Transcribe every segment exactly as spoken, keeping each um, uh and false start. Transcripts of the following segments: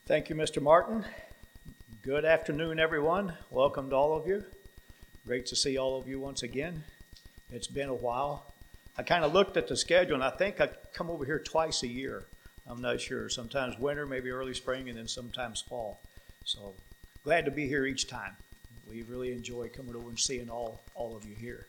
Thank you, Mister Martin. Good afternoon, everyone. Welcome to all of you. Great to see all of you once again. It's been a while. I kind of looked at the schedule, and I think I come over here twice a year. I'm not sure. Sometimes winter, maybe early spring, and then sometimes fall. So glad to be here each time. We really enjoy coming over and seeing all, all of you here.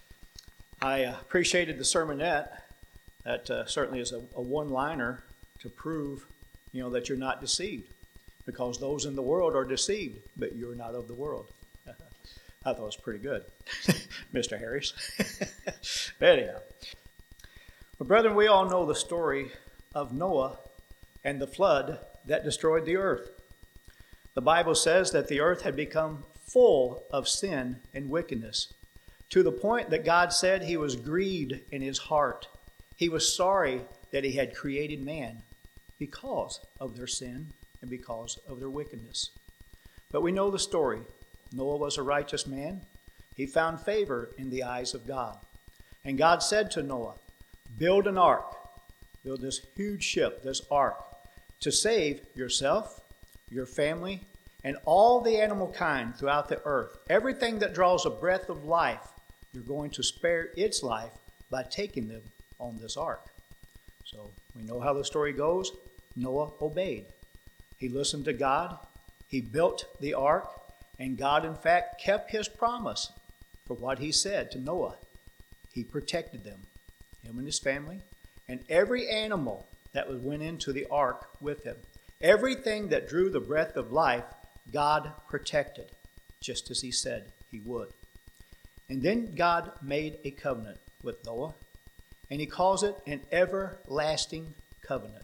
I uh, appreciated the sermonette. That uh, certainly is a, a one-liner to prove, you know, that you're not deceived, because those in the world are deceived, but you're not of the world. I thought it was pretty good, Mister Harris. But anyhow, but brethren, we all know the story of Noah and the flood that destroyed the earth. The Bible says that the earth had become full of sin and wickedness, to the point that God said he was grieved in his heart. He was sorry that he had created man because of their sin and because of their wickedness. But we know the story. Noah was a righteous man. He found favor in the eyes of God. And God said to Noah, build an ark. Build this huge ship, this ark, to save yourself, your family, and all the animal kind throughout the earth. Everything that draws a breath of life, you're going to spare its life by taking them on this ark. So we know how the story goes. Noah obeyed. He listened to God. He built the ark. And God, in fact, kept his promise for what he said to Noah. He protected them, him and his family, and every animal that went into the ark with him. Everything that drew the breath of life, God protected, just as he said he would. And then God made a covenant with Noah, and he calls it an everlasting covenant.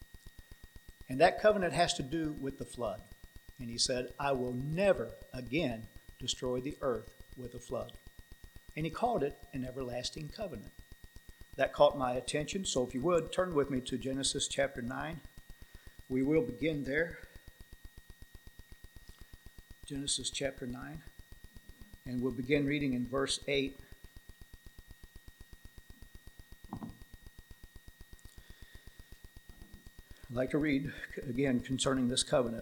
And that covenant has to do with the flood. And he said, I will never again destroy the earth with a flood. And he called it an everlasting covenant. That caught my attention. So if you would, turn with me to Genesis chapter nine. We will begin there. Genesis chapter nine. And we'll begin reading in verse eight. I'd like to read again concerning this covenant.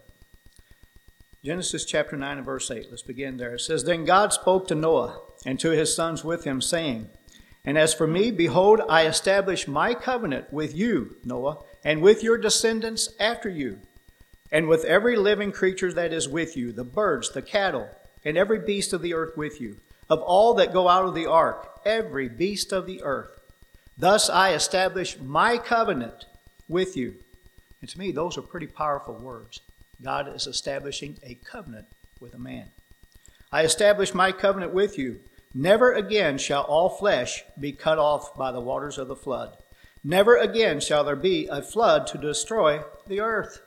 Genesis chapter nine and verse eight. Let's begin there. It says, Then God spoke to Noah and to his sons with him, saying, And as for me, behold, I establish my covenant with you, Noah, and with your descendants after you, and with every living creature that is with you, the birds, the cattle, and every beast of the earth with you, of all that go out of the ark, every beast of the earth. Thus I establish my covenant with you. And to me, those are pretty powerful words. God is establishing a covenant with a man. I establish my covenant with you. Never again shall all flesh be cut off by the waters of the flood. Never again shall there be a flood to destroy the earth.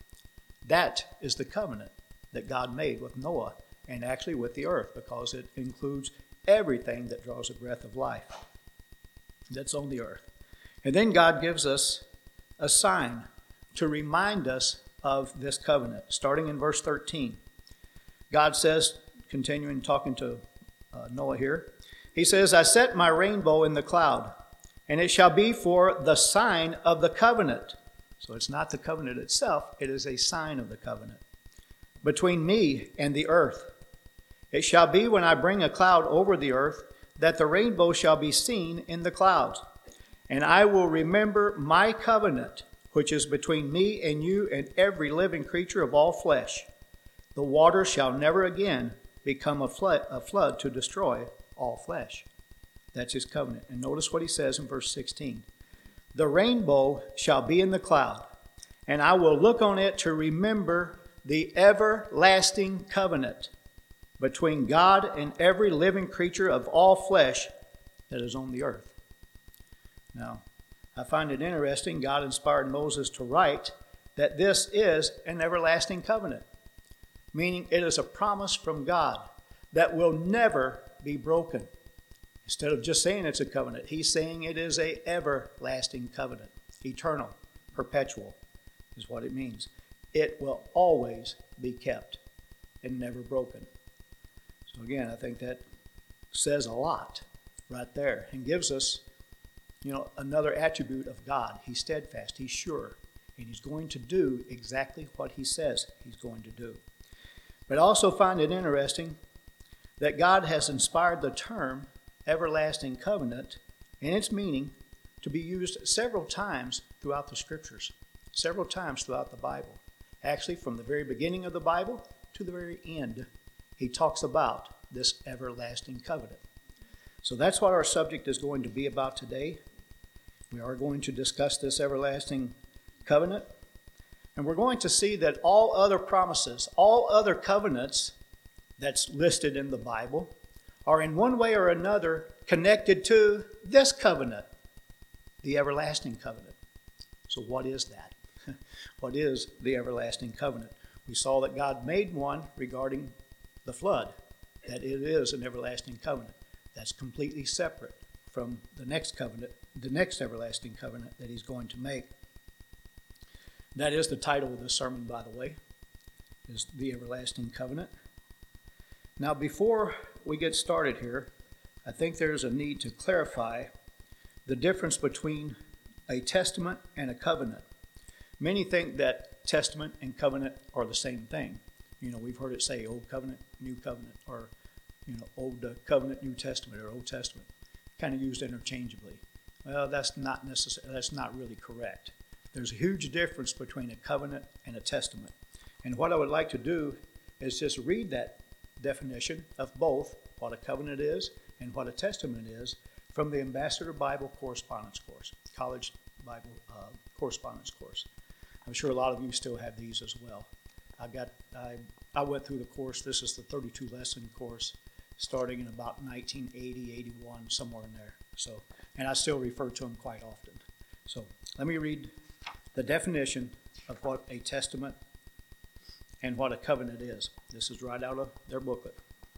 That is the covenant that God made with Noah and actually with the earth, because it includes everything that draws a breath of life that's on the earth. And then God gives us a sign to remind us of this covenant. Starting in verse thirteen, God says, continuing talking to uh, Noah here, he says, I set my rainbow in the cloud, and it shall be for the sign of the covenant. So it's not the covenant itself, it is a sign of the covenant between me and the earth. It shall be when I bring a cloud over the earth, that the rainbow shall be seen in the clouds. And I will remember my covenant, which is between me and you and every living creature of all flesh. The water shall never again become a flood, a flood to destroy all flesh. That's his covenant. And notice what he says in verse sixteen. The rainbow shall be in the cloud, and I will look on it to remember the everlasting covenant between God and every living creature of all flesh that is on the earth. Now, I find it interesting, God inspired Moses to write that this is an everlasting covenant, meaning it is a promise from God that will never be broken. Instead of just saying it's a covenant, he's saying it is an everlasting covenant. Eternal, perpetual is what it means. It will always be kept and never broken. So again, I think that says a lot right there and gives us, you know, another attribute of God. He's steadfast. He's sure. and he's going to do exactly what he says he's going to do. But I also find it interesting that God has inspired the term everlasting covenant and its meaning to be used several times throughout the scriptures, several times throughout the Bible. Actually, from the very beginning of the Bible to the very end, he talks about this everlasting covenant. So that's what our subject is going to be about today. We are going to discuss this everlasting covenant. And we're going to see that all other promises, all other covenants that's listed in the Bible are in one way or another connected to this covenant, the everlasting covenant. So what is that? What is the everlasting covenant? We saw that God made one regarding the flood, that it is an everlasting covenant. That's completely separate from the next covenant, the next everlasting covenant that he's going to make. That is the title of the sermon, by the way, is the everlasting covenant. Now, before we get started here, I think there's a need to clarify the difference between a testament and a covenant. Many think that testament and covenant are the same thing. You know, we've heard it say Old Covenant, New Covenant, or, you know, Old Covenant, New Testament, or Old Testament, kind of used interchangeably. Well, that's not necessarily, that's not really correct. There's a huge difference between a covenant and a testament. And what I would like to do is just read that definition of both, what a covenant is and what a testament is, from the Ambassador Bible Correspondence Course, College Bible uh, Correspondence Course. I'm sure a lot of you still have these as well. I got I, I went through the course. This is the thirty-two lesson course, starting in about nineteen eighty, eighty-one, somewhere in there. So, and I still refer to them quite often. So let me read the definition of what a testament and what a covenant is. This is right out of their booklet.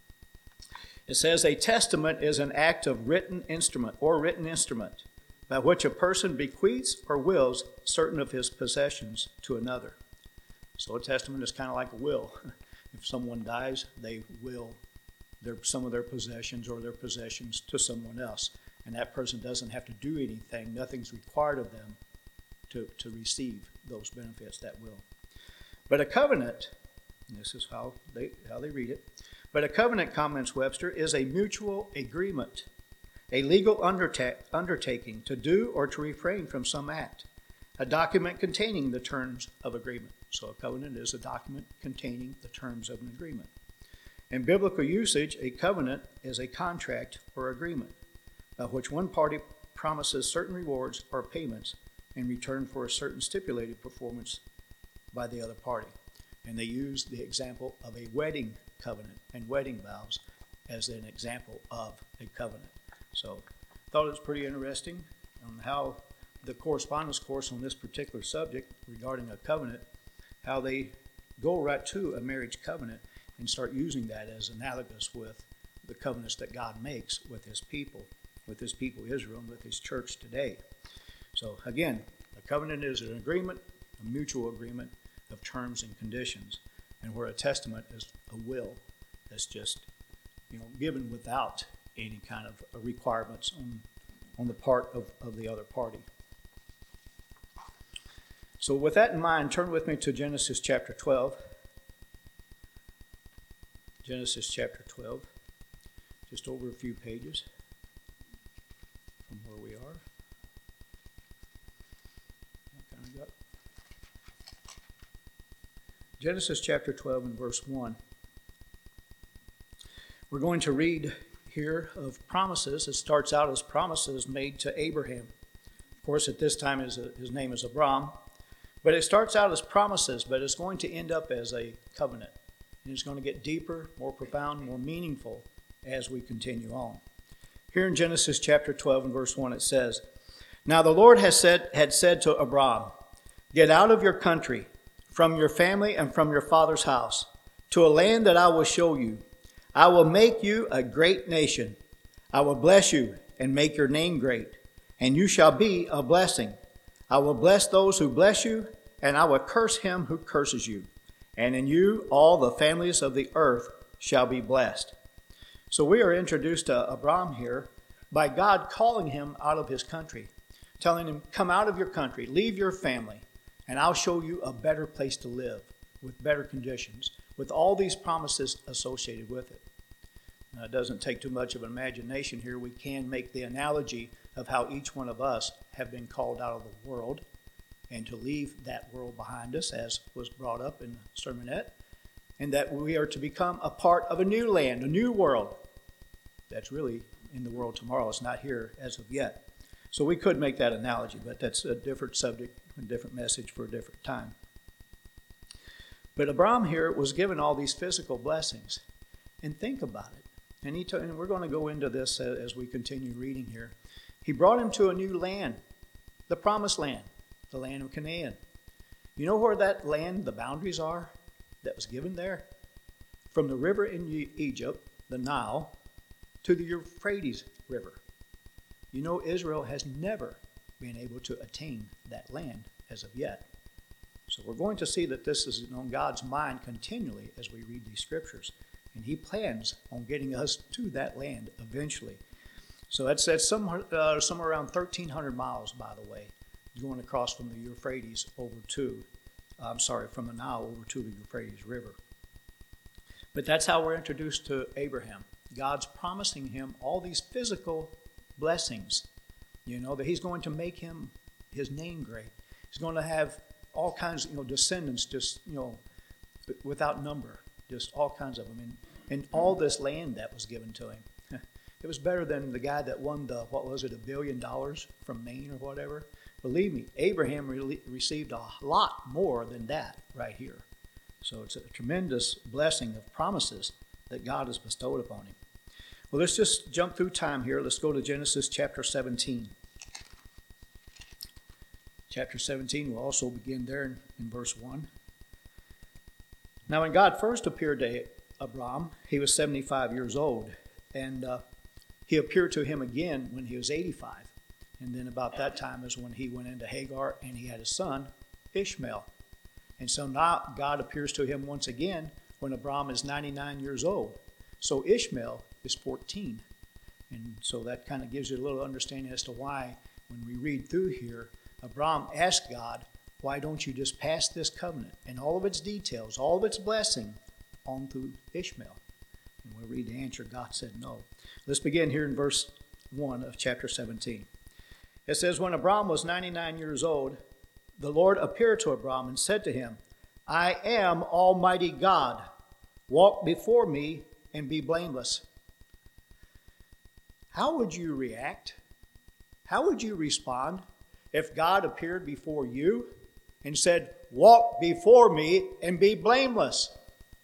It says, a testament is an act of written instrument or written instrument by which a person bequeaths or wills certain of his possessions to another. So a testament is kind of like a will. If someone dies, they will their, some of their possessions or their possessions to someone else. And that person doesn't have to do anything. Nothing's required of them to, to receive those benefits, that will. But a covenant, and this is how they, how they read it, but a covenant, comments Webster, is a mutual agreement, a legal undertake, undertaking to do or to refrain from some act, a document containing the terms of agreement. So a covenant is a document containing the terms of an agreement. In biblical usage, a covenant is a contract or agreement by which one party promises certain rewards or payments in return for a certain stipulated performance by the other party. And they use the example of a wedding covenant and wedding vows as an example of a covenant. So I thought it was pretty interesting on how the correspondence course on this particular subject regarding a covenant, how they go right to a marriage covenant and start using that as analogous with the covenants that God makes with his people, with his people Israel, and with his church today. So again, a covenant is an agreement, a mutual agreement of terms and conditions, and where a testament is a will that's just, you know, given without any kind of requirements on on the part of, of the other party. So with that in mind, turn with me to Genesis chapter twelve. Genesis chapter twelve, just over a few pages from where we are. I kind of got Genesis chapter twelve and verse one. We're going to read here of promises. It starts out as promises made to Abraham. Of course, at this time his, his name is Abram. But it starts out as promises, but it's going to end up as a covenant. And it's going to get deeper, more profound, more meaningful as we continue on. Here in Genesis chapter twelve and verse one it says, Now the Lord has said, had said to Abram, Get out of your country, from your family and from your father's house, to a land that I will show you. I will make you a great nation. I will bless you and make your name great, and you shall be a blessing. I will bless those who bless you, and I will curse him who curses you. And in you all the families of the earth shall be blessed. So we are introduced to Abram here by God calling him out of his country, telling him, come out of your country, leave your family, and I'll show you a better place to live with better conditions, with all these promises associated with it. Now, it doesn't take too much of an imagination here. We can make the analogy of how each one of us have been called out of the world and to leave that world behind us, as was brought up in the sermonette, and that we are to become a part of a new land, a new world. That's really in the world tomorrow. It's not here as of yet. So we could make that analogy, but that's a different subject, a different message for a different time. But Abram here was given all these physical blessings. And think about it. And, he t- and we're going to go into this as we continue reading here. He brought him to a new land, the promised land, the land of Canaan. You know where that land, the boundaries are that was given there? From the river in Egypt, the Nile, to the Euphrates River. You know, Israel has never been able to attain that land as of yet. So we're going to see that this is on God's mind continually as we read these scriptures. And he plans on getting us to that land eventually. So that's, that's somewhere, uh, somewhere around thirteen hundred miles, by the way, going across from the Euphrates over to, I'm sorry, from the Nile over to the Euphrates River. But that's how we're introduced to Abraham. God's promising him all these physical blessings, you know, that he's going to make him, his name great. He's going to have all kinds of, you know, descendants just, you know, without number, just all kinds of them. And, and all this land that was given to him. It was better than the guy that won the, what was it, a billion dollars from Maine or whatever. Believe me, Abraham re- received a lot more than that right here. So it's a tremendous blessing of promises that God has bestowed upon him. Well, let's just jump through time here. Let's go to Genesis chapter seventeen. Chapter seventeen, we'll also begin there in, in verse one. Now, when God first appeared to Abram, he was seventy-five years old. And uh, he appeared to him again when he was eighty-five. And then about that time is when he went into Hagar and he had a son, Ishmael. And so now God appears to him once again when Abram is ninety-nine years old. So Ishmael is fourteen. And so that kind of gives you a little understanding as to why, when we read through here, Abram asked God, why don't you just pass this covenant and all of its details, all of its blessing on through Ishmael? And we'll read the answer. God said no. Let's begin here in verse one of chapter seventeen. It says, when Abram was ninety-nine years old, the Lord appeared to Abram and said to him, I am Almighty God. Walk before me and be blameless. How would you react? How would you respond if God appeared before you and said, walk before me and be blameless?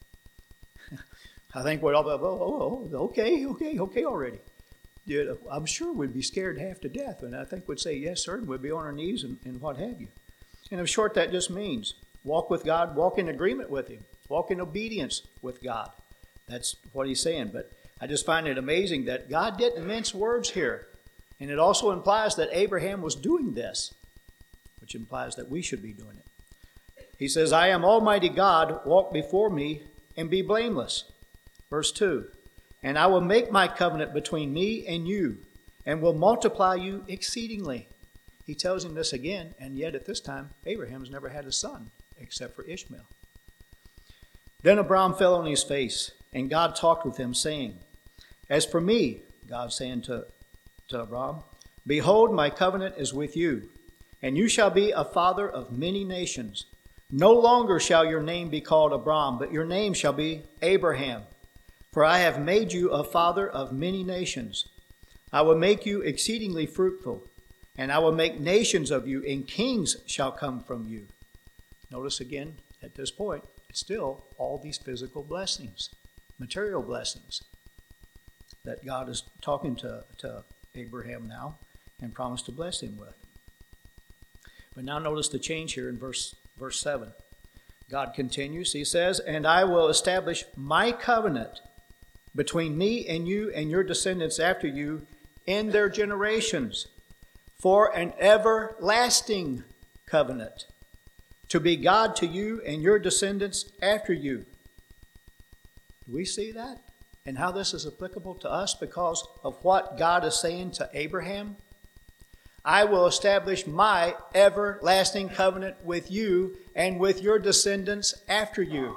I think we'd all be, oh, oh, okay, okay, okay already. Yeah, I'm sure we'd be scared half to death, and I think we'd say, yes, sir, and we'd be on our knees and, and what have you. And in short, that just means walk with God, walk in agreement with him, walk in obedience with God. That's what he's saying. But I just find it amazing that God didn't mince words here. And it also implies that Abraham was doing this, which implies that we should be doing it. He says, I am Almighty God, walk before me and be blameless. Verse two, and I will make my covenant between me and you, and will multiply you exceedingly. He tells him this again, and yet at this time, Abraham's never had a son except for Ishmael. Then Abram fell on his face, and God talked with him, saying, as for me, God saying to, to Abram, behold, my covenant is with you, and you shall be a father of many nations. No longer shall your name be called Abram, but your name shall be Abraham. For I have made you a father of many nations. I will make you exceedingly fruitful, and I will make nations of you, and kings shall come from you. Notice again, at this point, it's still all these physical blessings, material blessings that God is talking to, to Abraham now and promised to bless him with. But now notice the change here in verse, verse seven. God continues, he says, and I will establish my covenant between me and you and your descendants after you in their generations for an everlasting covenant, to be God to you and your descendants after you. Do we see that? And how this is applicable to us because of what God is saying to Abraham? I will establish my everlasting covenant with you and with your descendants after you.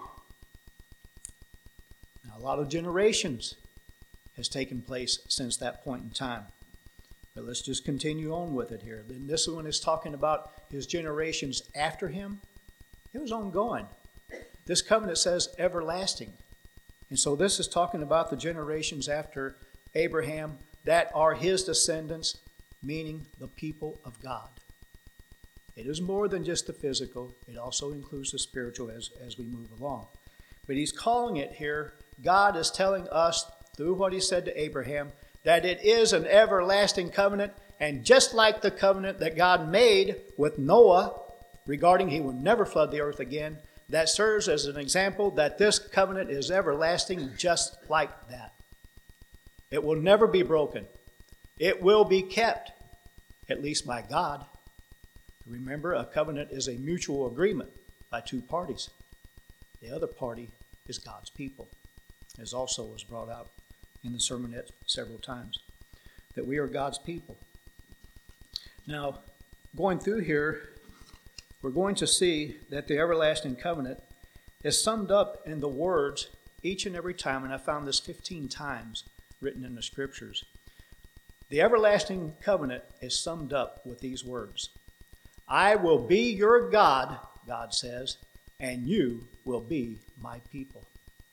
Now, a lot of generations has taken place since that point in time. But let's just continue on with it here. Then this one is talking about his generations after him. It was ongoing. This covenant says everlasting. And so this is talking about the generations after Abraham that are his descendants, meaning the people of God. It is more than just the physical. It also includes the spiritual as, as we move along. But he's calling it here, God is telling us through what he said to Abraham, that it is an everlasting covenant. And just like the covenant that God made with Noah regarding he will never flood the earth again, that serves as an example that this covenant is everlasting just like that. It will never be broken. It will be kept, at least by God. Remember, a covenant is a mutual agreement by two parties. The other party is God's people, as also was brought out in the sermonette several times, that we are God's people. Now, going through here, we're going to see that the everlasting covenant is summed up in the words each and every time, and I found this fifteen times written in the scriptures. The everlasting covenant is summed up with these words. I will be your God, God says, and you will be my people.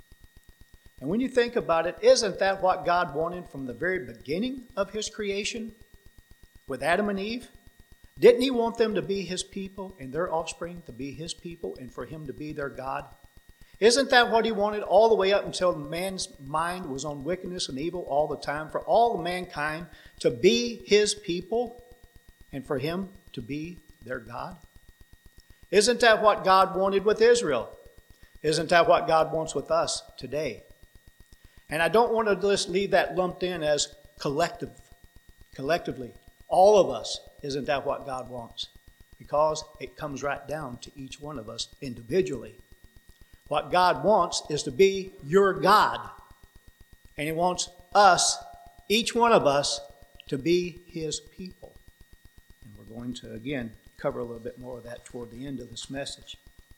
And when you think about it, isn't that what God wanted from the very beginning of his creation with Adam and Eve? Didn't he want them to be his people and their offspring to be his people and for him to be their God? Isn't that what he wanted all the way up until man's mind was on wickedness and evil all the time, for all of mankind to be his people and for him to be their God? Isn't that what God wanted with Israel? Isn't that what God wants with us today? And I don't want to just leave that lumped in as collective, collectively. All of us, isn't that what God wants? Because it comes right down to each one of us individually. What God wants is to be your God. And he wants us, each one of us, to be his people. And we're going to, again, cover a little bit more of that toward the end of this message.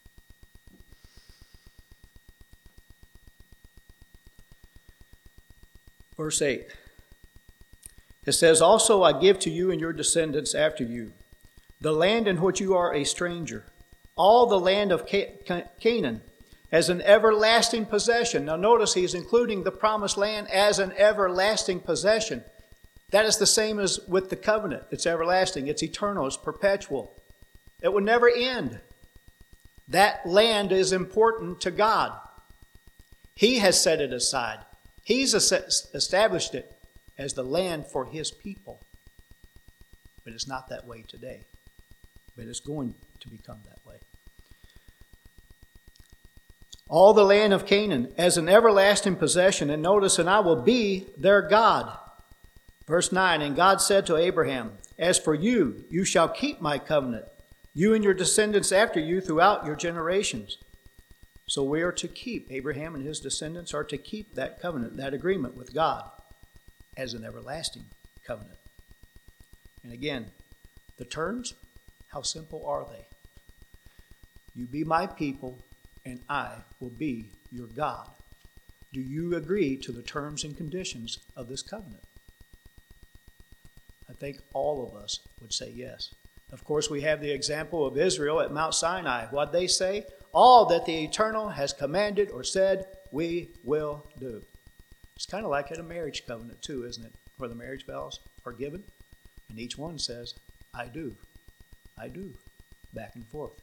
Verse eight. It says, also I give to you and your descendants after you the land in which you are a stranger, all the land of Canaan, as an everlasting possession. Now notice he's including the promised land as an everlasting possession. That is the same as with the covenant. It's everlasting, it's eternal, it's perpetual. It will never end. That land is important to God. He has set it aside. He's established it as the land for his people. But it's not that way today. But it's going to become that way. All the land of Canaan as an everlasting possession. And notice, and I will be their God. Verse nine, and God said to Abraham, as for you, you shall keep my covenant, you and your descendants after you throughout your generations. So we are to keep, Abraham and his descendants are to keep that covenant, that agreement with God as an everlasting covenant. And again, the terms, how simple are they? You be my people, and I will be your God. Do you agree to the terms and conditions of this covenant? I think all of us would say yes. Of course, we have the example of Israel at Mount Sinai. What they say? All that the Eternal has commanded or said, we will do. It's kind of like at a marriage covenant too, isn't it? Where the marriage vows are given, and each one says, I do, I do, back and forth.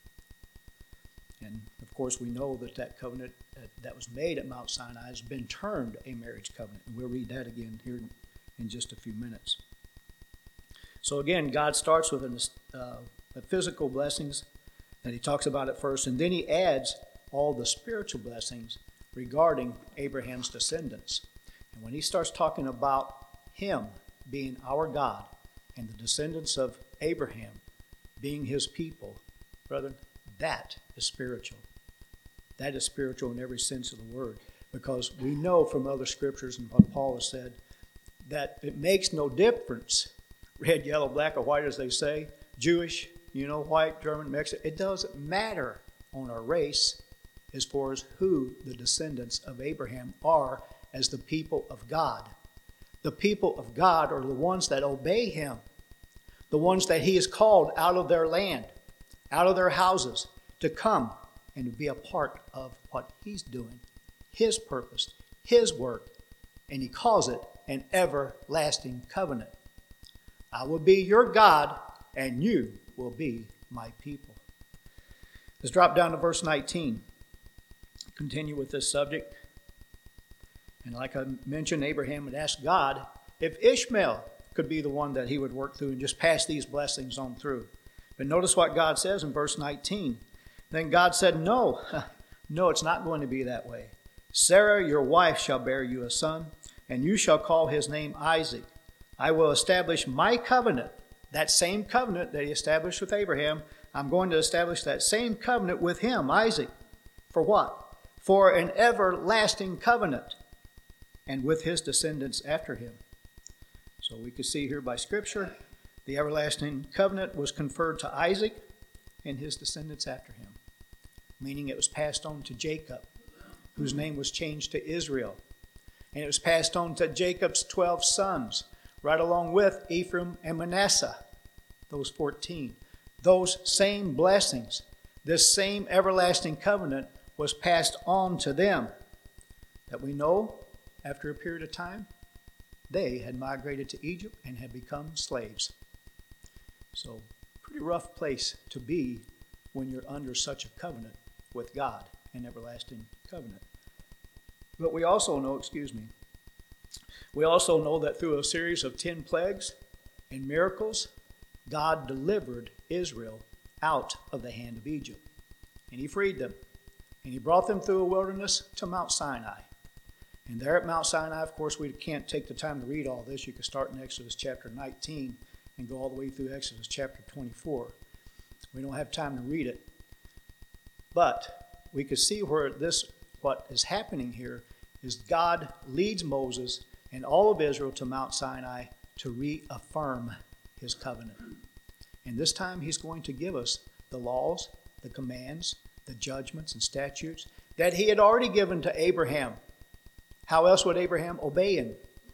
And of course, we know that that covenant that was made at Mount Sinai has been termed a marriage covenant. And we'll read that again here in just a few minutes. So again, God starts with an, uh, the physical blessings that he talks about at first, and then he adds all the spiritual blessings regarding Abraham's descendants. And when he starts talking about him being our God and the descendants of Abraham being his people, brethren, that is spiritual. That is spiritual in every sense of the word, because we know from other scriptures and what Paul has said that it makes no difference red, yellow, black, or white, as they say, Jewish, you know, white, German, Mexican. It doesn't matter on our race as far as who the descendants of Abraham are as the people of God. The people of God are the ones that obey him, the ones that he has called out of their land, out of their houses, to come and to be a part of what he's doing, his purpose, his work, and he calls it an everlasting covenant. I will be your God, and you will be my people. Let's drop down to verse nineteen. Continue with this subject. And like I mentioned, Abraham had asked God if Ishmael could be the one that he would work through and just pass these blessings on through. But notice what God says in verse nineteen. Then God said, no, no, it's not going to be that way. Sarah, your wife, shall bear you a son, and you shall call his name Isaac. I will establish my covenant, that same covenant that he established with Abraham. I'm going to establish that same covenant with him, Isaac. For what? For an everlasting covenant, and with his descendants after him. So we can see here by Scripture, the everlasting covenant was conferred to Isaac and his descendants after him, meaning it was passed on to Jacob, whose name was changed to Israel. And it was passed on to Jacob's twelve sons, right along with Ephraim and Manasseh, those fourteen. Those same blessings, this same everlasting covenant was passed on to them, that we know after a period of time, they had migrated to Egypt and had become slaves. So, pretty rough place to be when you're under such a covenant with God, an everlasting covenant. But we also know, excuse me, we also know that through a series of ten plagues and miracles, God delivered Israel out of the hand of Egypt. And he freed them. And he brought them through a wilderness to Mount Sinai. And there at Mount Sinai, of course, we can't take the time to read all this. You can start in Exodus chapter nineteen and go all the way through Exodus chapter twenty-four. We don't have time to read it. But we can see where this, what is happening here, is God leads Moses and all of Israel to Mount Sinai to reaffirm his covenant. And this time he's going to give us the laws, the commands, the judgments and statutes that he had already given to Abraham. How else would Abraham obey him?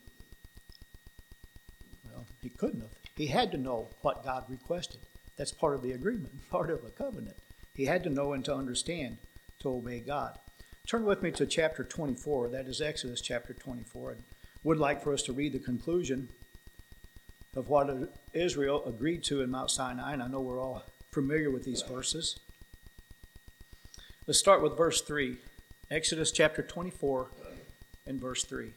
Well, he couldn't have. He had to know what God requested. That's part of the agreement, part of the covenant. He had to know and to understand to obey God. Turn with me to chapter twenty-four. That is Exodus chapter twenty-four. I would like for us to read the conclusion of what Israel agreed to in Mount Sinai, and I know we're all familiar with these verses. Let's start with verse three. Exodus chapter twenty-four and verse three.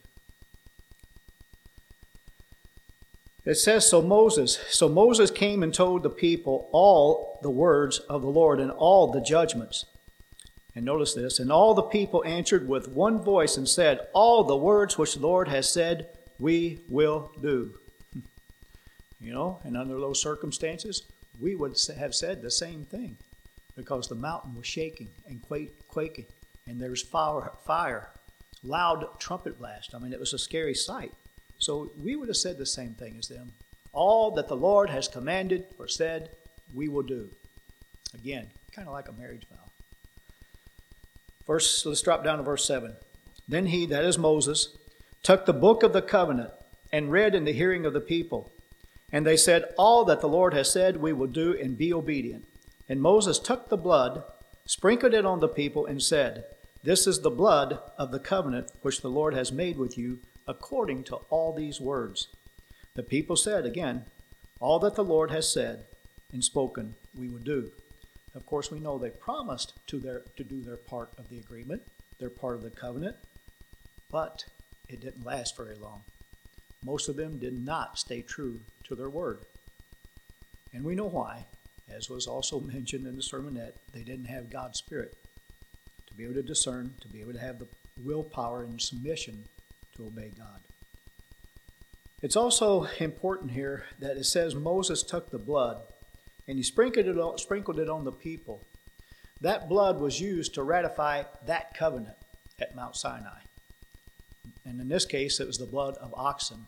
It says, so Moses, so Moses came and told the people all the words of the Lord and all the judgments. And notice this, and all the people answered with one voice and said, all the words which the Lord has said, we will do. You know, and under those circumstances, we would have said the same thing, because the mountain was shaking and quaking, and there was fire, fire, loud trumpet blast. I mean, it was a scary sight. So we would have said the same thing as them. All that the Lord has commanded or said, we will do. Again, kind of like a marriage vow. Verse, let's drop down to verse seven. Then he, that is Moses, took the book of the covenant and read in the hearing of the people. And they said, all that the Lord has said we will do, and be obedient. And Moses took the blood, sprinkled it on the people, and said, this is the blood of the covenant which the Lord has made with you, according to all these words. The people said, again, all that the Lord has said and spoken we will do. Of course, we know they promised to their to do their part of the agreement, their part of the covenant, but it didn't last very long. Most of them did not stay true to their word. And we know why. As was also mentioned in the sermonette, they didn't have God's Spirit to be able to discern, to be able to have the willpower and submission to obey God. It's also important here that it says Moses took the blood and he sprinkled it on, sprinkled it on the people. That blood was used to ratify that covenant at Mount Sinai. And in this case, it was the blood of oxen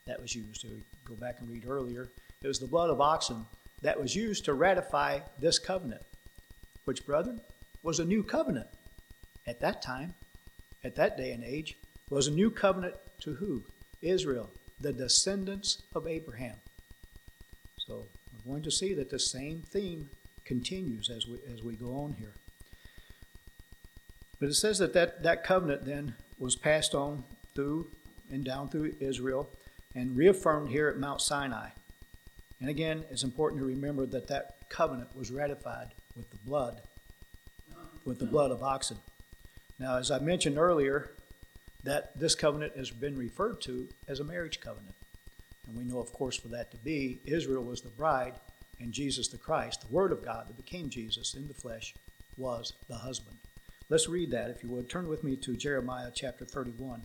that was used. So we go back and read earlier. It was the blood of oxen that was used to ratify this covenant, which, brethren, was a new covenant at that time, at that day and age, was a new covenant to who? Israel, the descendants of Abraham. So we're going to see that the same theme continues as we as we go on here. But it says that that, that covenant then was passed on through and down through Israel and reaffirmed here at Mount Sinai. And again, it's important to remember that that covenant was ratified with the blood, with the blood of oxen. Now, as I mentioned earlier, that this covenant has been referred to as a marriage covenant. And we know, of course, for that to be, Israel was the bride and Jesus the Christ, the Word of God that became Jesus in the flesh, was the husband. Let's read that, if you would. Turn with me to Jeremiah chapter thirty-one.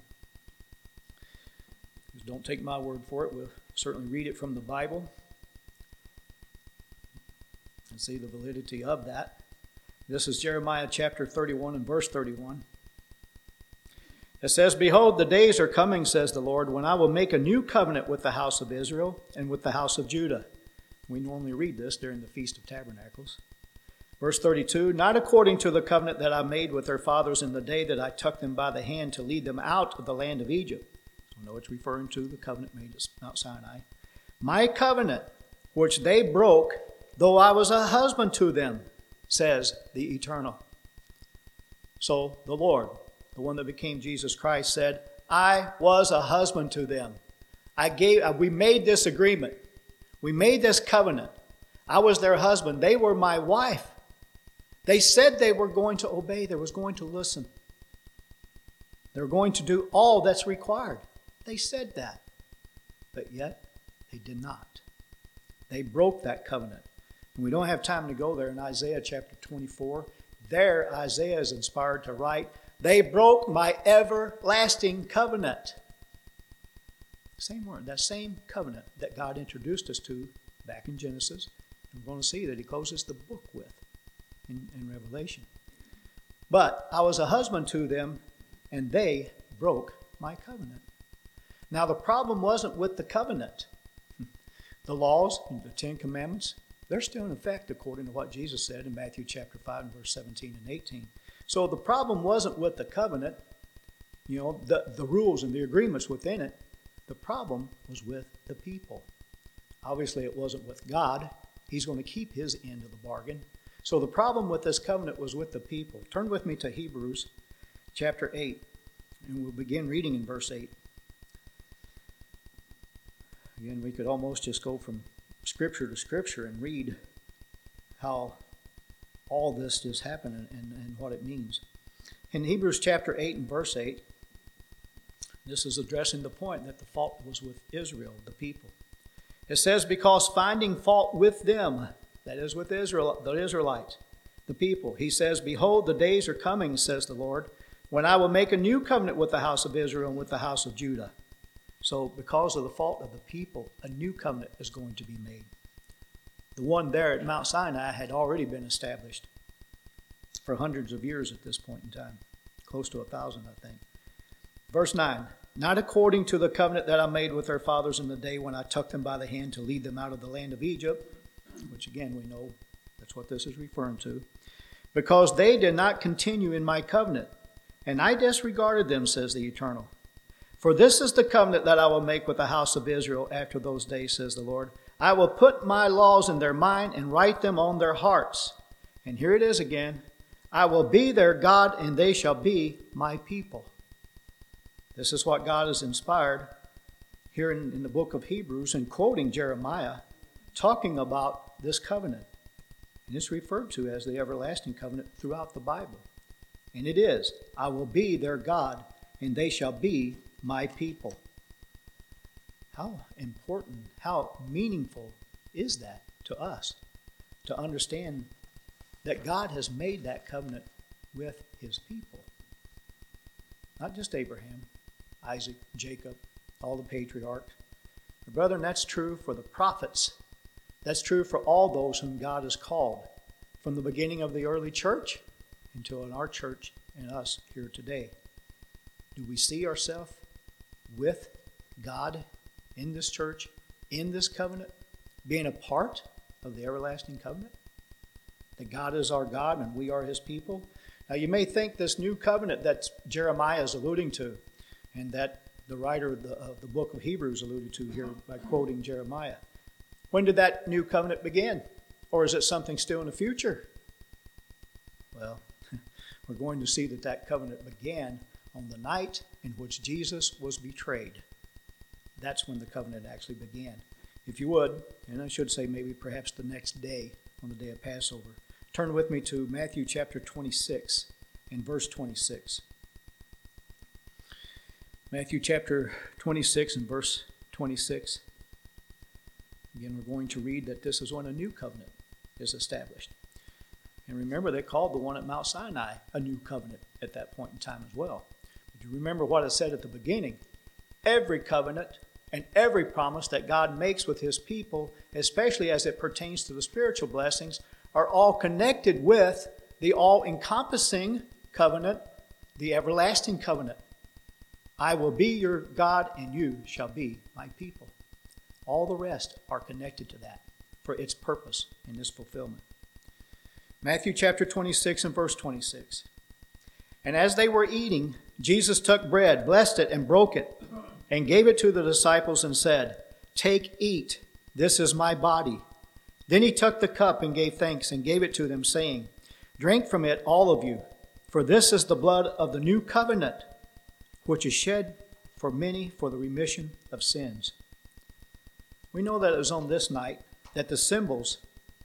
Just don't take my word for it. We'll certainly read it from the Bible and see the validity of that. This is Jeremiah chapter thirty-one and verse thirty-one. It says, "Behold, the days are coming, says the Lord, when I will make a new covenant with the house of Israel and with the house of Judah." We normally read this during the Feast of Tabernacles. Verse thirty-two, "Not according to the covenant that I made with their fathers in the day that I took them by the hand to lead them out of the land of Egypt." So I know it's referring to the covenant made at Mount Sinai. "My covenant, which they broke, though I was a husband to them, says the Eternal." So the Lord, the one that became Jesus Christ, said, "I was a husband to them. I gave. We made this agreement. We made this covenant. I was their husband. They were my wife. They said they were going to obey. They was going to listen. They were going to do all that's required. They said that. But yet, they did not. They broke that covenant. And we don't have time to go there in Isaiah chapter twenty-four. There, Isaiah is inspired to write, "They broke my everlasting covenant." Same word, that same covenant that God introduced us to back in Genesis. And we're going to see that he closes the book with in, in Revelation. "But I was a husband to them, and they broke my covenant." Now, the problem wasn't with the covenant. The laws, the Ten Commandments, they're still in effect according to what Jesus said in Matthew chapter five and verse seventeen and eighteen. So the problem wasn't with the covenant, you know, the, the rules and the agreements within it. The problem was with the people. Obviously, it wasn't with God. He's going to keep his end of the bargain. So the problem with this covenant was with the people. Turn with me to Hebrews chapter eight, and we'll begin reading in verse eight. Again, we could almost just go from scripture to scripture and read how all this just happened and, and, and what it means. In Hebrews chapter eight and verse eight, this is addressing the point that the fault was with Israel, the people. It says, "Because finding fault with them," that is with Israel, the Israelites, the people, he says, "Behold, the days are coming, says the Lord, when I will make a new covenant with the house of Israel and with the house of Judah." So because of the fault of the people, a new covenant is going to be made. The one there at Mount Sinai had already been established for hundreds of years at this point in time. Close to a thousand, I think. Verse nine, "Not according to the covenant that I made with their fathers in the day when I took them by the hand to lead them out of the land of Egypt," which again we know that's what this is referring to, "because they did not continue in my covenant, and I disregarded them, says the Eternal. For this is the covenant that I will make with the house of Israel after those days, says the Lord. I will put my laws in their mind and write them on their hearts." And here it is again. "I will be their God, and they shall be my people." This is what God has inspired here in, in the book of Hebrews, and quoting Jeremiah, talking about this covenant. And it's referred to as the everlasting covenant throughout the Bible. And it is, "I will be their God, and they shall be my people." How important, how meaningful is that to us to understand that God has made that covenant with his people? Not just Abraham, Isaac, Jacob, all the patriarchs. But brethren, that's true for the prophets. That's true for all those whom God has called, from the beginning of the early church until in our church and us here today. Do we see ourselves with God in this church, in this covenant, being a part of the everlasting covenant? That God is our God and we are his people? Now you may think this new covenant that Jeremiah is alluding to, and that the writer of the, of the book of Hebrews alluded to here by quoting Jeremiah. When did that new covenant begin? Or is it something still in the future? Well, we're going to see that that covenant began on the night in which Jesus was betrayed. That's when the covenant actually began. If you would, and I should say maybe perhaps the next day, on the day of Passover, turn with me to Matthew chapter twenty-six and verse twenty-six. Matthew chapter twenty-six and verse twenty-six. Again, we're going to read that this is when a new covenant is established. And remember, they called the one at Mount Sinai a new covenant at that point in time as well. But you remember what I said at the beginning. Every covenant and every promise that God makes with his people, especially as it pertains to the spiritual blessings, are all connected with the all-encompassing covenant, the everlasting covenant. I will be your God and you shall be my people. All the rest are connected to that for its purpose in this fulfillment. Matthew chapter twenty-six and verse twenty-six. And as they were eating, Jesus took bread, blessed it, and broke it, and gave it to the disciples and said, Take, eat, this is my body. Then he took the cup and gave thanks and gave it to them, saying, Drink from it, all of you, for this is the blood of the new covenant, which is shed for many for the remission of sins. We know that it was on this night that the symbols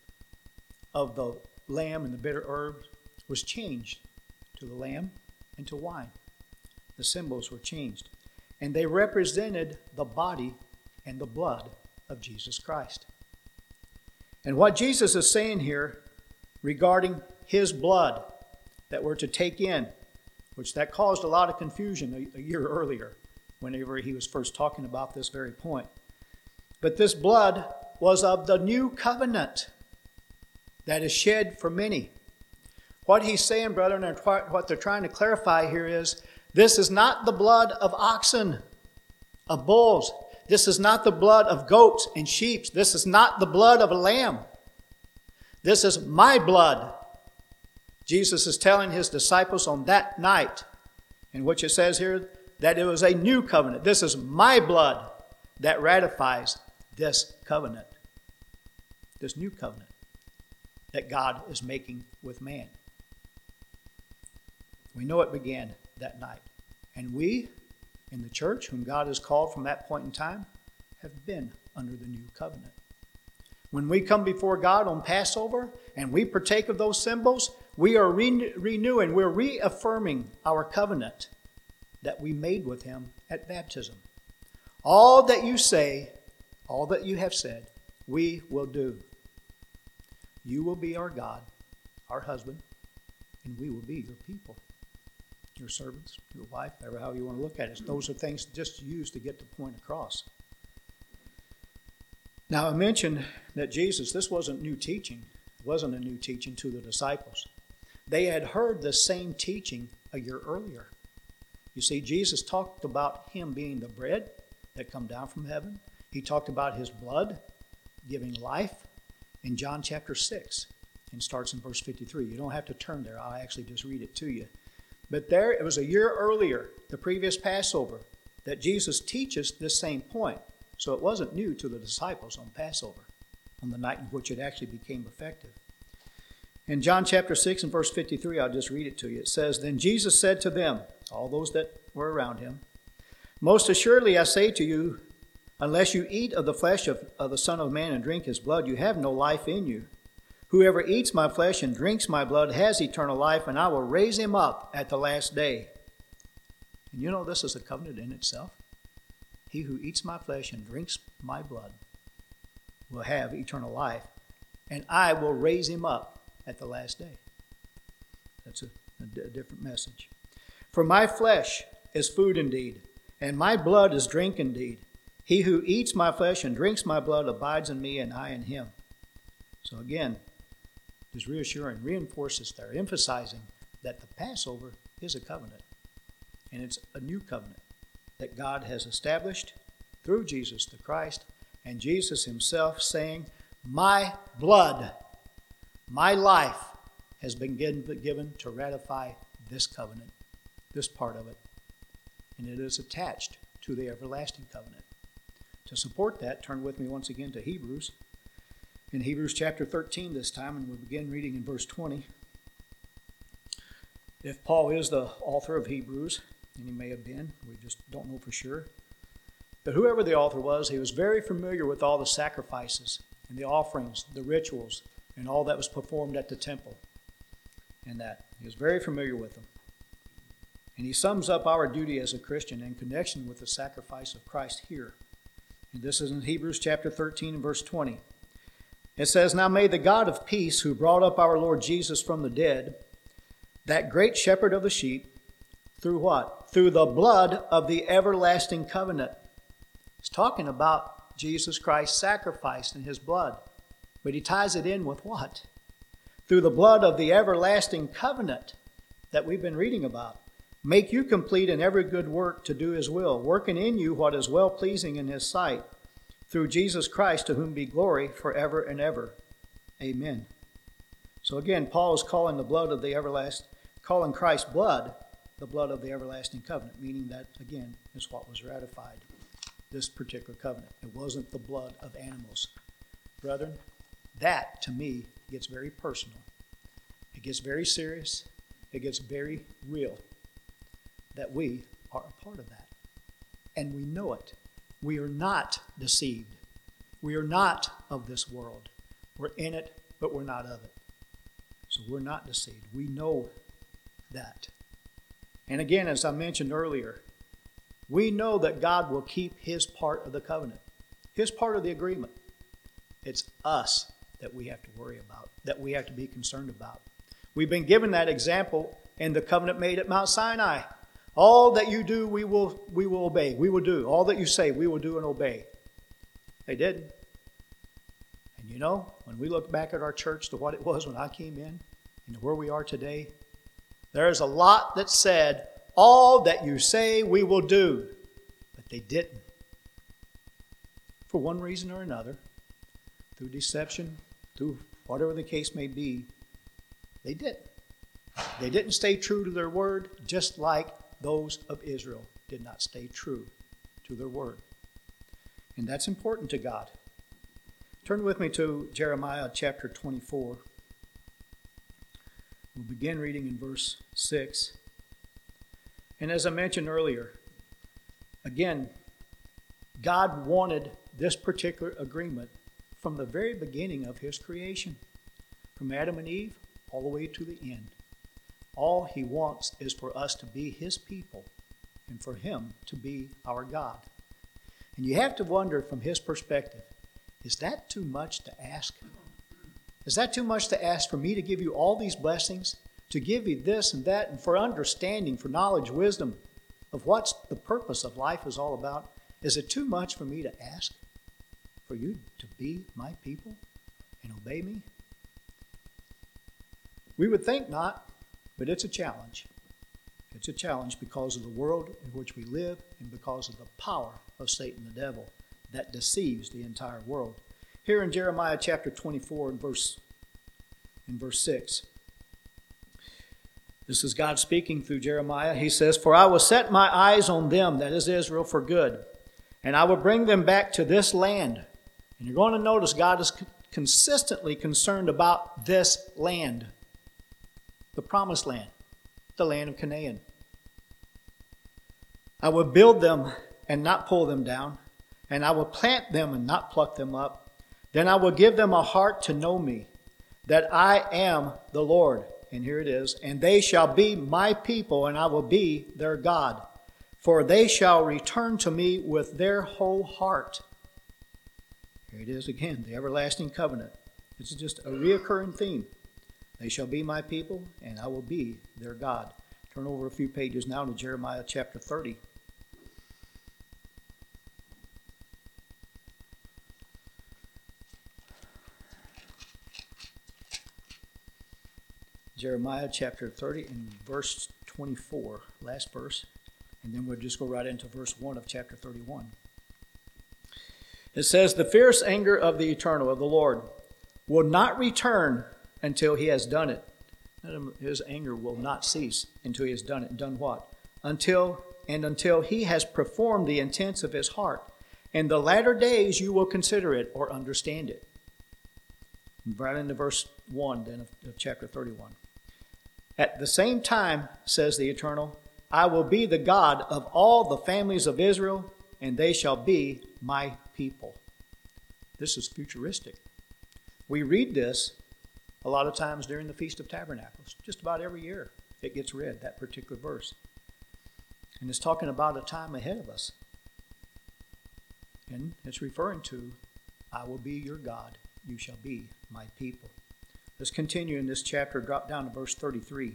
of the lamb and the bitter herbs was changed to the lamb and to wine. The symbols were changed, and they represented the body and the blood of Jesus Christ. And what Jesus is saying here regarding his blood that we're to take in, which that caused a lot of confusion a, a year earlier whenever he was first talking about this very point. But this blood was of the new covenant that is shed for many. What he's saying, brethren, and what they're trying to clarify here is, this is not the blood of oxen, of bulls. This is not the blood of goats and sheep. This is not the blood of a lamb. This is my blood. Jesus is telling his disciples on that night, in which it says here that it was a new covenant. This is my blood that ratifies this covenant, this new covenant that God is making with man. We know it began that night. And we, in the church, whom God has called from that point in time, have been under the new covenant. When we come before God on Passover and we partake of those symbols, we are re- renewing, we're reaffirming our covenant that we made with him at baptism. All that you say, all that you have said, we will do. You will be our God, our husband, and we will be your people, your servants, your wife, however how you want to look at it. Those are things just used to get the point across. Now, I mentioned that Jesus, this wasn't new teaching. It wasn't a new teaching to the disciples. They had heard the same teaching a year earlier. You see, Jesus talked about him being the bread that come down from heaven. He talked about his blood giving life in John chapter six, and starts in verse fifty-three. You don't have to turn there. I'll actually just read it to you. But there, it was a year earlier, the previous Passover, that Jesus teaches this same point. So it wasn't new to the disciples on Passover, on the night in which it actually became effective. In John chapter six and verse fifty-three, I'll just read it to you. It says, Then Jesus said to them, all those that were around him, Most assuredly I say to you, unless you eat of the flesh of, of the Son of Man and drink his blood, you have no life in you. Whoever eats my flesh and drinks my blood has eternal life, and I will raise him up at the last day. And you know this is a covenant in itself. He who eats my flesh and drinks my blood will have eternal life, and I will raise him up at the last day. That's a, a, a different message. For my flesh is food indeed, and my blood is drink indeed. He who eats my flesh and drinks my blood abides in me, and I in him. So again, just reassuring, reinforces there, emphasizing that the Passover is a covenant, and it's a new covenant that God has established through Jesus the Christ, and Jesus himself saying, my blood, my life has been given to ratify this covenant, this part of it. And it is attached to the everlasting covenant. To support that, turn with me once again to Hebrews. In Hebrews chapter thirteen this time, and we'll begin reading in verse twenty. If Paul is the author of Hebrews, and he may have been, we just don't know for sure. But whoever the author was, he was very familiar with all the sacrifices and the offerings, the rituals, and all that was performed at the temple. And that he was very familiar with them. And he sums up our duty as a Christian in connection with the sacrifice of Christ here. And this is in Hebrews chapter thirteen and verse twenty. It says, now may the God of peace, who brought up our Lord Jesus from the dead, that great shepherd of the sheep, through what? Through the blood of the everlasting covenant. It's talking about Jesus Christ's sacrifice and his blood. But he ties it in with what? Through the blood of the everlasting covenant that we've been reading about. Make you complete in every good work to do his will, working in you what is well-pleasing in his sight, through Jesus Christ, to whom be glory forever and ever. Amen. So again, Paul is calling the blood of the everlasting, calling Christ's blood the blood of the everlasting covenant, meaning that, again, is what was ratified, this particular covenant. It wasn't the blood of animals. Brethren, that, to me, gets very personal. It gets very serious. It gets very real that we are a part of that. And we know it. We are not deceived. We are not of this world. We're in it, but we're not of it. So we're not deceived. We know that. And again, as I mentioned earlier, we know that God will keep his part of the covenant, his part of the agreement. It's us that we have to worry about, that we have to be concerned about. We've been given that example in the covenant made at Mount Sinai. All that you do, we will, we will obey. We will do. All that you say, we will do and obey. They did. And you know, when we look back at our church to what it was when I came in and to where we are today, there's a lot that said, all that you say, we will do. But they didn't. For one reason or another, through deception, through whatever the case may be, they didn't. They didn't stay true to their word, just like those of Israel did not stay true to their word. And that's important to God. Turn with me to Jeremiah chapter twenty-four. We'll begin reading in verse six. And as I mentioned earlier, again, God wanted this particular agreement from the very beginning of his creation, from Adam and Eve all the way to the end. All he wants is for us to be his people and for him to be our God. And you have to wonder from his perspective, is that too much to ask? Is that too much to ask for me to give you all these blessings, to give you this and that, and for understanding, for knowledge, wisdom of what the purpose of life is all about? Is it too much for me to ask for you to be my people and obey me? We would think not. But it's a challenge. It's a challenge because of the world in which we live and because of the power of Satan the devil that deceives the entire world. Here in Jeremiah chapter twenty-four and verse, in verse six. This is God speaking through Jeremiah. He says, for I will set my eyes on them, that is Israel, for good, and I will bring them back to this land. And you're going to notice God is consistently concerned about this land. The promised land, the land of Canaan. I will build them and not pull them down, and I will plant them and not pluck them up. Then I will give them a heart to know me, that I am the Lord. And here it is. And they shall be my people, and I will be their God. For they shall return to me with their whole heart. Here it is again, the everlasting covenant. This is just a reoccurring theme. They shall be my people, and I will be their God. Turn over a few pages now to Jeremiah chapter thirty. Jeremiah chapter thirty and verse twenty-four, last verse. And then we'll just go right into verse one of chapter thirty-one. It says, the fierce anger of the eternal, of the Lord, will not return until he has done it. His anger will not cease until he has done it. Done what? Until and until he has performed the intents of his heart. In the latter days you will consider it or understand it. Right into verse one then of, of chapter thirty-one. At the same time, says the Eternal, I will be the God of all the families of Israel, and they shall be my people. This is futuristic. We read this a lot of times during the Feast of Tabernacles. Just about every year it gets read, that particular verse. And it's talking about a time ahead of us. And it's referring to, I will be your God, you shall be my people. Let's continue in this chapter, drop down to verse thirty-three.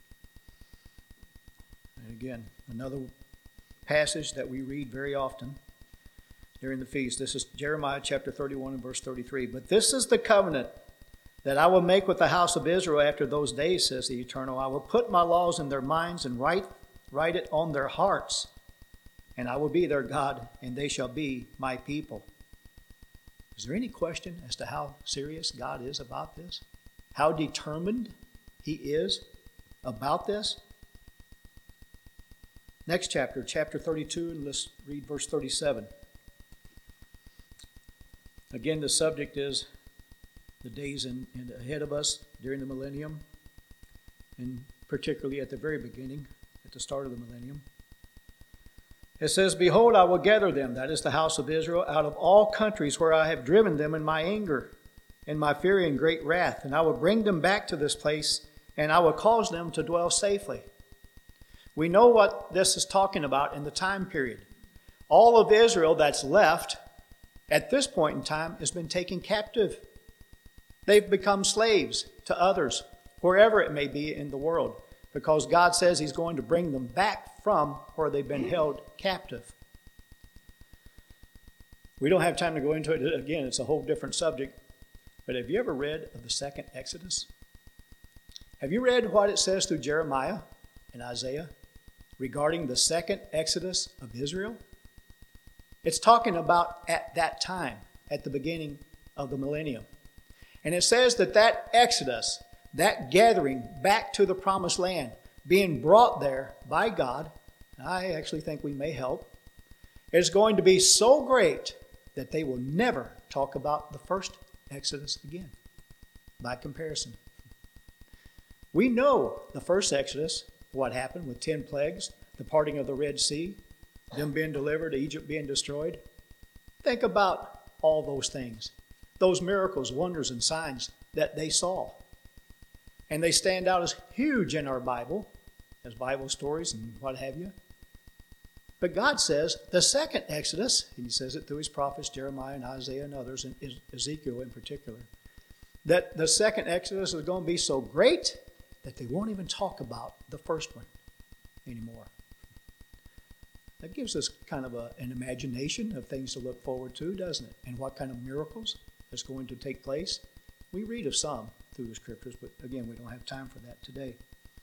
And again, another passage that we read very often during the feast. This is Jeremiah chapter thirty-one and verse thirty-three. But this is the covenant that I will make with the house of Israel after those days, says the Eternal. I will put my laws in their minds and write, write it on their hearts. And I will be their God, and they shall be my people. Is there any question as to how serious God is about this? How determined he is about this? Next chapter, chapter thirty-two, and let's read verse thirty-seven. Again, the subject is the days in, in ahead of us during the millennium, and particularly at the very beginning, at the start of the millennium. It says, behold, I will gather them, that is the house of Israel, out of all countries where I have driven them in my anger, in my fury and great wrath, and I will bring them back to this place, and I will cause them to dwell safely. We know what this is talking about in the time period. All of Israel that's left at this point in time has been taken captive. They've become slaves to others, wherever it may be in the world, because God says he's going to bring them back from where they've been held captive. We don't have time to go into it. Again, it's a whole different subject. But have you ever read of the second Exodus? Have you read what it says through Jeremiah and Isaiah regarding the second Exodus of Israel? It's talking about at that time, at the beginning of the millennium. And it says that that Exodus, that gathering back to the promised land, being brought there by God, I actually think we may help, is going to be so great that they will never talk about the first Exodus again, by comparison. We know the first Exodus, what happened with ten plagues, the parting of the Red Sea, them being delivered, Egypt being destroyed. Think about all those things, those miracles, wonders, and signs that they saw. And they stand out as huge in our Bible, as Bible stories and what have you. But God says the second Exodus, and he says it through his prophets, Jeremiah and Isaiah and others, and Ezekiel in particular, that the second Exodus is going to be so great that they won't even talk about the first one anymore. That gives us kind of a, an imagination of things to look forward to, doesn't it? And what kind of miracles is going to take place. We read of some through the scriptures, but again, we don't have time for that today.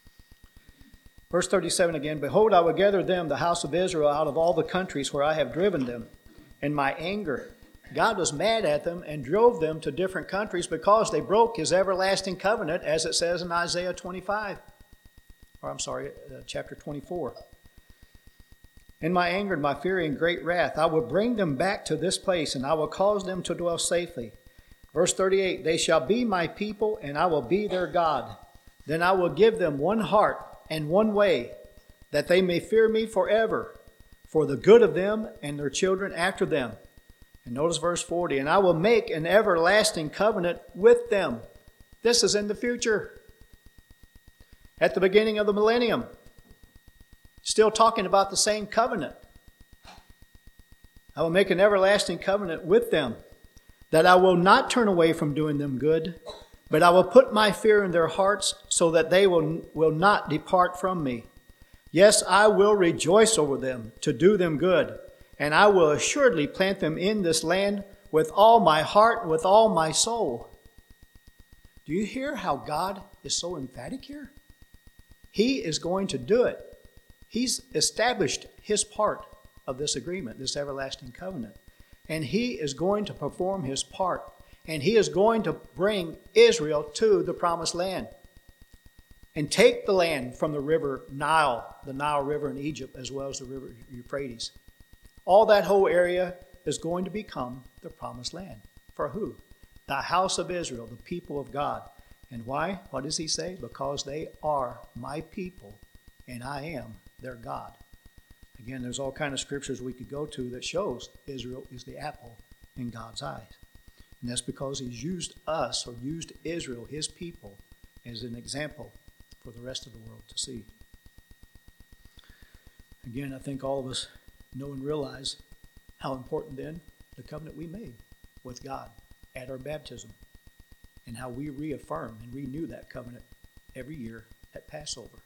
Verse thirty-seven again, behold, I will gather them, the house of Israel, out of all the countries where I have driven them in my anger. God was mad at them and drove them to different countries because they broke his everlasting covenant, as it says in Isaiah twenty-five. Or I'm sorry, uh, chapter twenty-four. In my anger and my fury and great wrath, I will bring them back to this place, and I will cause them to dwell safely. Verse thirty-eight, they shall be my people, and I will be their God. Then I will give them one heart and one way, that they may fear me forever, for the good of them and their children after them. And notice verse forty, and I will make an everlasting covenant with them. This is in the future. At the beginning of the millennium. Still talking about the same covenant. I will make an everlasting covenant with them, that I will not turn away from doing them good, but I will put my fear in their hearts so that they will, will not depart from me. Yes, I will rejoice over them to do them good, and I will assuredly plant them in this land with all my heart and with all my soul. Do you hear how God is so emphatic here? He is going to do it. He's established his part of this agreement, this everlasting covenant. And he is going to perform his part. And he is going to bring Israel to the promised land. And take the land from the river Nile, the Nile River in Egypt, as well as the river Euphrates. All that whole area is going to become the promised land. For who? The house of Israel, the people of God. And why? What does he say? Because they are my people, and I am their God. Again, there's all kinds of scriptures we could go to that shows Israel is the apple in God's eyes. And that's because he's used us, or used Israel, his people, as an example for the rest of the world to see. Again, I think all of us know and realize how important then the covenant we made with God at our baptism, and how we reaffirm and renew that covenant every year at Passover.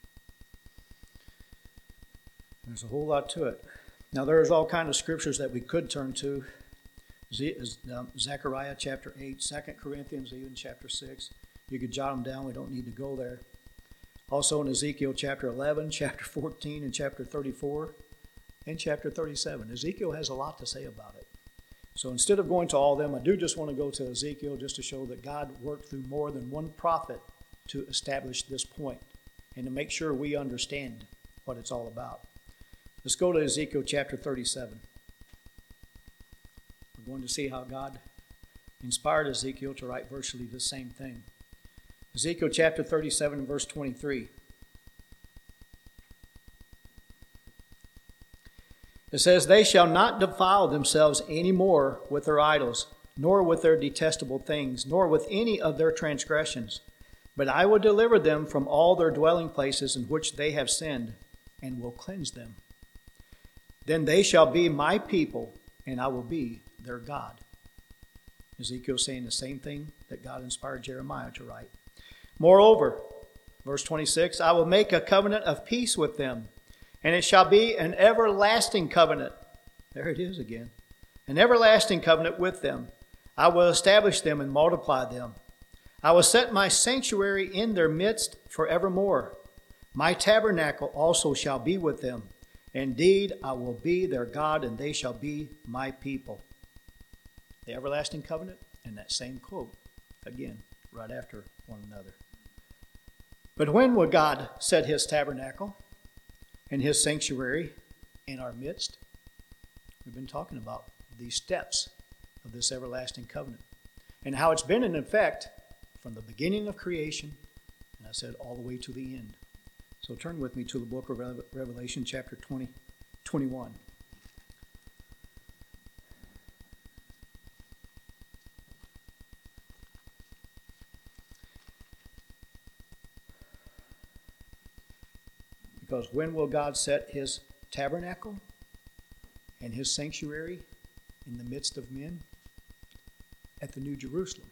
There's a whole lot to it. Now, there's all kinds of scriptures that we could turn to. Zechariah chapter eight, Second Corinthians even chapter six. You could jot them down. We don't need to go there. Also in Ezekiel chapter eleven, chapter fourteen, and chapter thirty-four, and chapter thirty-seven. Ezekiel has a lot to say about it. So instead of going to all of them, I do just want to go to Ezekiel just to show that God worked through more than one prophet to establish this point and to make sure we understand what it's all about. Let's go to Ezekiel chapter thirty-seven. We're going to see how God inspired Ezekiel to write virtually the same thing. Ezekiel chapter thirty-seven, verse twenty-three. It says, "They shall not defile themselves any more with their idols, nor with their detestable things, nor with any of their transgressions. But I will deliver them from all their dwelling places in which they have sinned, and will cleanse them. Then they shall be my people, and I will be their God." Ezekiel saying the same thing that God inspired Jeremiah to write. "Moreover," verse twenty-six, "I will make a covenant of peace with them, and it shall be an everlasting covenant." There it is again. "An everlasting covenant with them. I will establish them and multiply them. I will set my sanctuary in their midst forevermore. My tabernacle also shall be with them. Indeed, I will be their God, and they shall be my people." The everlasting covenant and that same quote, again, right after one another. But when will God set his tabernacle and his sanctuary in our midst? We've been talking about these steps of this everlasting covenant and how it's been in effect from the beginning of creation, and I said all the way to the end. So turn with me to the book of Revelation, chapter twenty, twenty-one. Because when will God set his tabernacle and his sanctuary in the midst of men? At the New Jerusalem.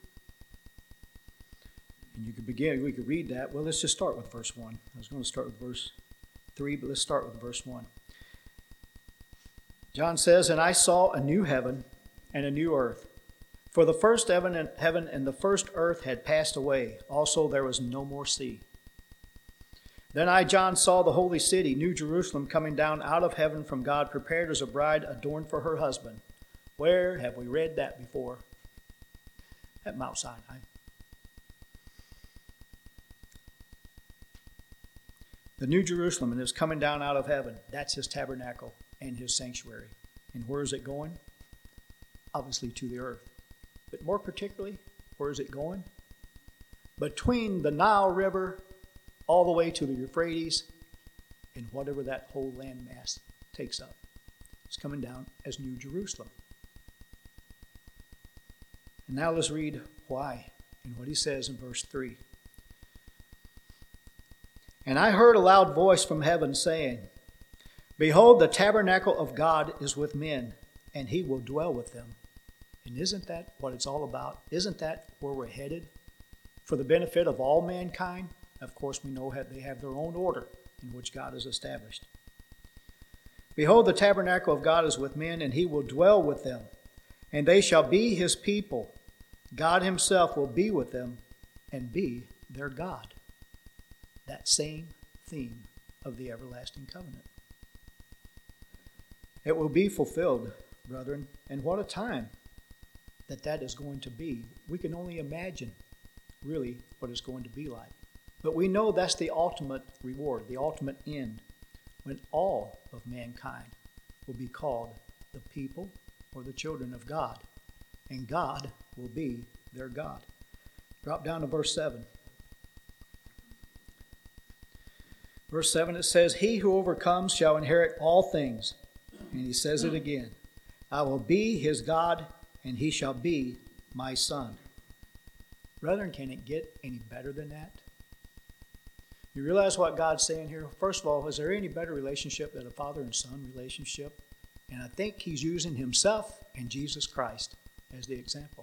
And you could begin, we could read that. Well, let's just start with verse one. I was going to start with verse three, but let's start with verse one. John says, "And I saw a new heaven and a new earth. For the first heaven and, heaven and the first earth had passed away. Also there was no more sea. Then I, John, saw the holy city, New Jerusalem, coming down out of heaven from God, prepared as a bride adorned for her husband." Where have we read that before? At Mount Sinai. The New Jerusalem is coming down out of heaven. That's his tabernacle and his sanctuary. And where is it going? Obviously to the earth. But more particularly, where is it going? Between the Nile River all the way to the Euphrates and whatever that whole landmass takes up. It's coming down as New Jerusalem. And now let's read why and what he says in verse three. "And I heard a loud voice from heaven saying, Behold, the tabernacle of God is with men, and he will dwell with them." And isn't that what it's all about? Isn't that where we're headed? For the benefit of all mankind? Of course, we know they have their own order in which God has established. "Behold, the tabernacle of God is with men, and he will dwell with them, and they shall be his people. God himself will be with them and be their God." That same theme of the everlasting covenant. "It will be fulfilled brethren, and what a time that that is going to be. We can only imagine really what it's going to be like. But we know that's the ultimate reward, the ultimate end, when all of mankind will be called the people or the children of God, and God will be their God. Drop down to verse seven. Verse seven, it says, he who overcomes shall inherit all things. And he says it again. I will be his God, and he shall be my son. Brethren, can it get any better than that? You realize what God's saying here? First of all, is there any better relationship than a father and son relationship? And I think he's using himself and Jesus Christ as the example.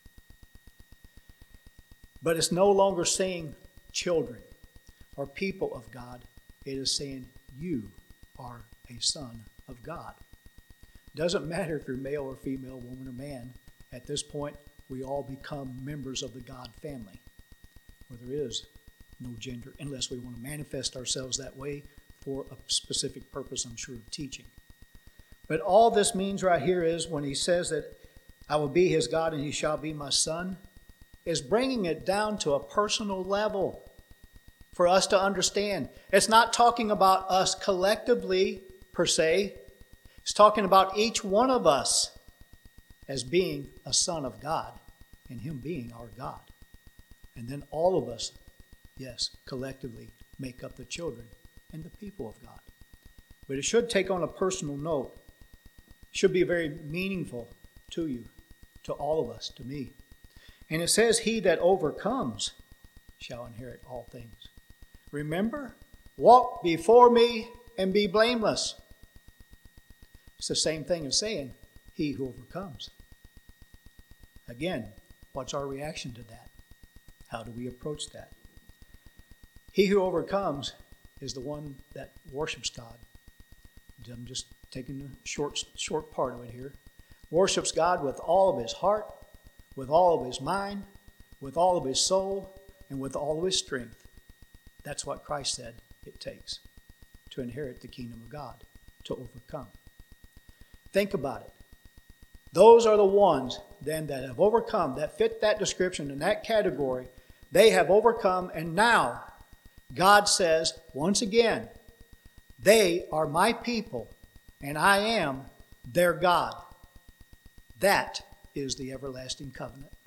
But it's no longer saying children or people of God. It is saying you are a son of God. Doesn't matter if you're male or female, woman or man. At this point, we all become members of the God family, where there is no gender, unless we want to manifest ourselves that way for a specific purpose, I'm sure, of teaching. But all this means right here is when he says that I will be his God and he shall be my son, is bringing it down to a personal level for us to understand. It's not talking about us collectively per se. It's talking about each one of us as being a son of God and him being our God. And then all of us, yes, collectively make up the children and the people of God. But it should take on a personal note. It should be very meaningful to you, to all of us, to me. And it says, he that overcomes shall inherit all things. Remember, walk before me and be blameless. It's the same thing as saying, he who overcomes. Again, what's our reaction to that? How do we approach that? He who overcomes is the one that worships God. I'm just taking the short, short part of it here. Worships God with all of his heart, with all of his mind, with all of his soul, and with all of his strength. That's what Christ said it takes to inherit the kingdom of God, to overcome. Think about it. Those are the ones then that have overcome, that fit that description in that category. They have overcome, and now God says, once again, they are my people, and I am their God. That is the everlasting covenant.